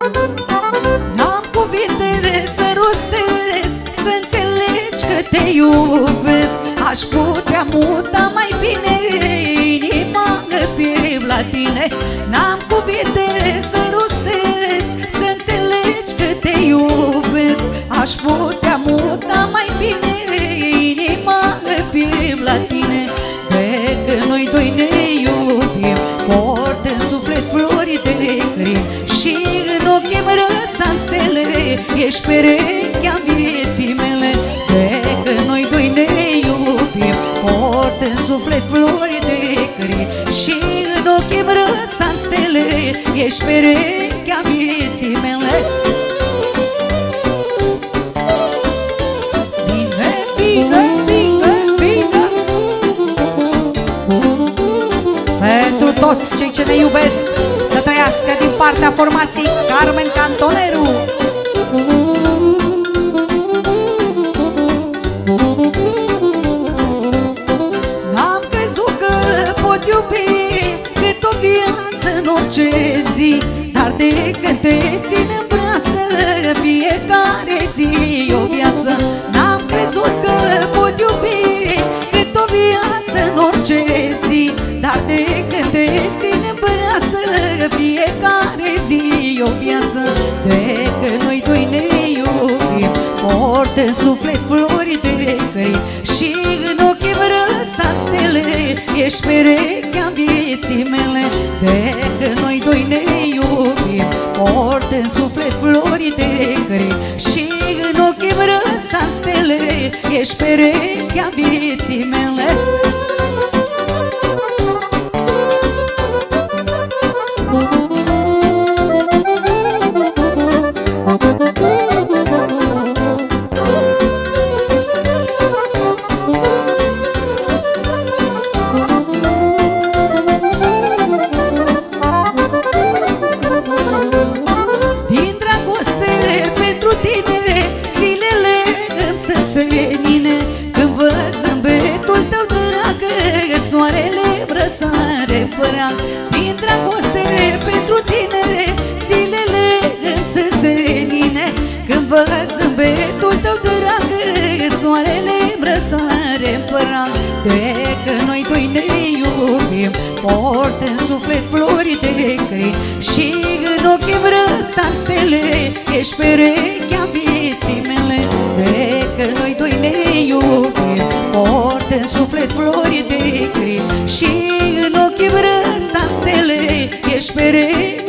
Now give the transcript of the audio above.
N-am cuvinte să rostesc, să înțelegi că te iubesc. Aș putea muta mai bine inima pe la tine. N-am cuvinte să rostesc, să înțelegi că te iubesc. Aș putea muta mai bine inima pe la tine. De că noi doi ne iubim, port în suflet flori de crin și în ochii-mi răsar stele, ești perechea vieții mele. De că noi doi ne iubim, port în suflet flori de crin și în ochii-mi răsar stele, ești perechea vieții mele. Bine, bine, bine, bine. Pentru toți cei ce ne iubesc, să trăiască din partea formației Carmen Cantoneru. N-am crezut că pot iubi cât o viață în orice zi, dar de când te țin în brață, fiecare zi e o viață. N-am crezut că pot iubi cât o viață în orice zi, dar de când te țin în brață, fiecare zi e o viață. De când noi doi ne iubim, port în suflet flori de crin și în ochii-mi răsar stele, ești perechea vieții mele. De când noi doi ne iubim, port în suflet flori de crin și în ochii-mi răsar stele, ești perechea vieții mele. Senine, când văd zâmbetul tău drag, soarele răsare în prag. Din dragoste pentru tine, zilele îmi sunt senine. Când văd zâmbetul tău drag, soarele răsare în prag. De că noi doi ne iubim, port în suflet flori de crin și în ochii-mi răsar stele, ești perechea vieții mele. De că noi doi ne iubim, port în suflet flori de crin și în ochii-mi răsar stele, ești perechea